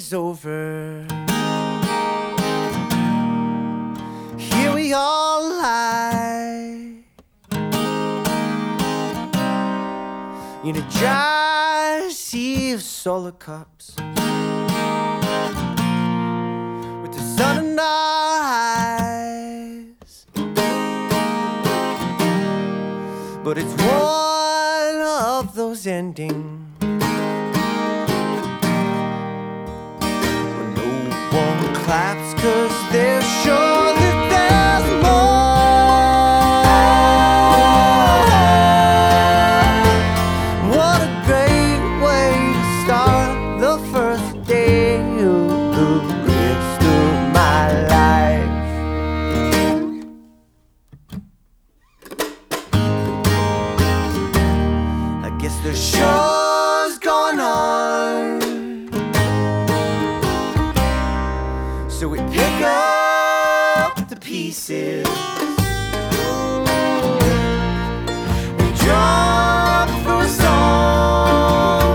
is over. Here we all lie in a dry sea of solar cups, with the sun in our eyes. But it's one of those endings when no one claps, 'cause they're sure that there's more. What a great way to start the first day of the rest of my life. I guess the show's going on, so we pick up the pieces. We jump for a song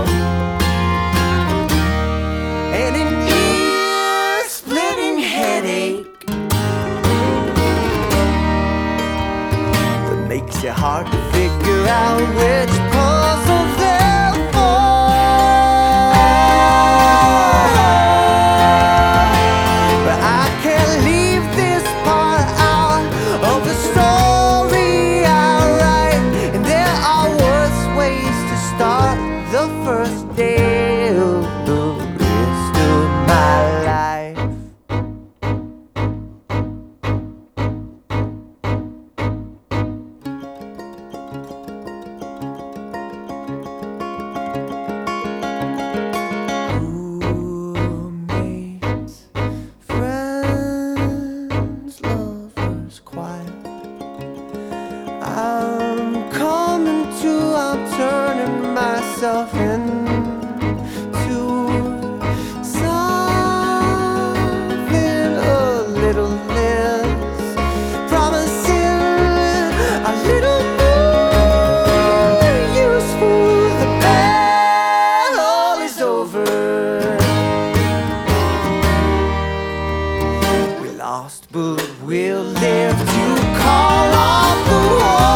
and an ear-splitting headache that makes it hard to figure out which puzzle they're for. But I can't leave this part out of the story I write, and there are worse ways to start the first day of the rest of my life. Roommates, friends, lovers, quiet. I'm coming to, I'm turning myself into something a little less, promising a little more useful. The battle is over. We lost, but we'll live to call off the war.